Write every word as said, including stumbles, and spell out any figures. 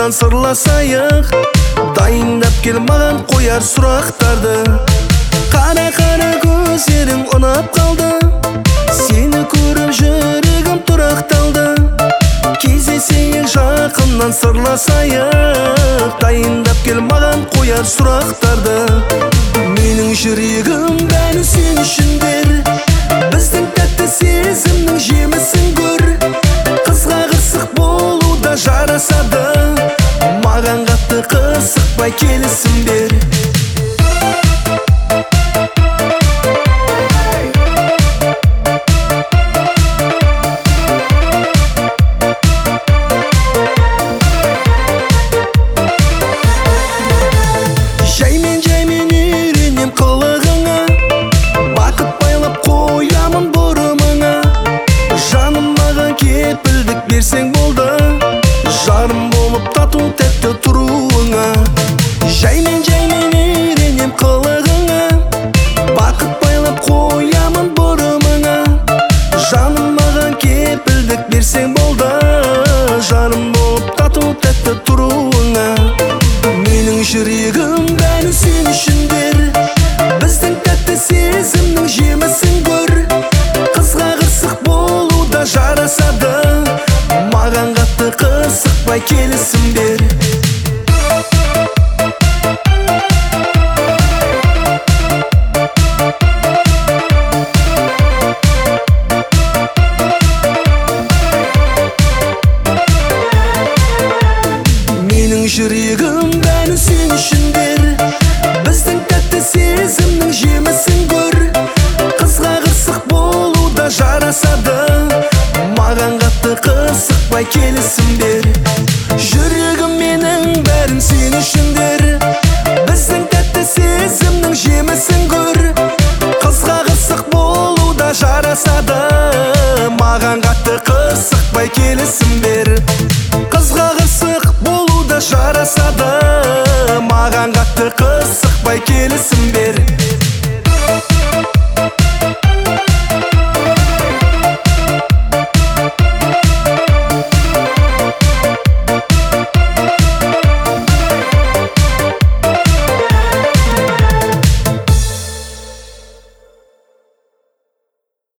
жақыннан сырласайық. Дайындап кел маған қояр сұрақтарды. Қара-қара көздерің ұнап қалды, сені көріп жүрегім тұрақталды. Кездесейік жақыннан сырласайық. Дайындап кел маған қояр сұрақтарды. Менің жүрегім бәрі сен үшін бер, біздің тәтті сезімнің жемісін көр. Қызға қырсық болу да жарасады, маған қатты қырсықпай келісім бер. Жаймен-жаймен үйренем қылығыңа, бақыт байлап қоямын бұрымыңа. Жаным маған кепілдік берсең болды, жарым болып тату тәтті тұруыңа. Жаймен-жаймен үйренем қылығыңа, бақыт байлап қоямын бұрымыңа. Жаным маған кепілдік берсең болды, жарым болып тату тәтті тұруыңа. Менің жүрегім бәрі сен үшін бер, біздің тәтті сезімнің жемісін көр. Қызға қырсық болу да жарасады, маған қатты қырсықпай келісім бер. Менің жүрегім бәрі сен үшін бер, біздің тәтті сезімнің жемісін көр. Қызға қырсық болу да жарасады, маған қатты қырсықпай келісім бер. Жүрегім менің бәрін сен үшін бер, біздің тәтті сезімнің жемісін көр. Қызға қырсық болу да жарасады, маған қатты қырсықпай келісім бер. Қызға қырсық болу да жарасады, маған қатты қырсық